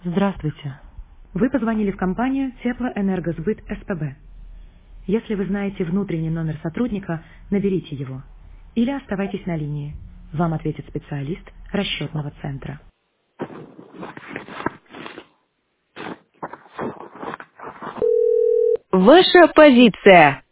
Здравствуйте. Вы позвонили в компанию Теплоэнергосбыт СПБ. Если вы знаете внутренний номер сотрудника, наберите его. Или оставайтесь на линии. Вам ответит специалист расчетного центра. Ваша позиция.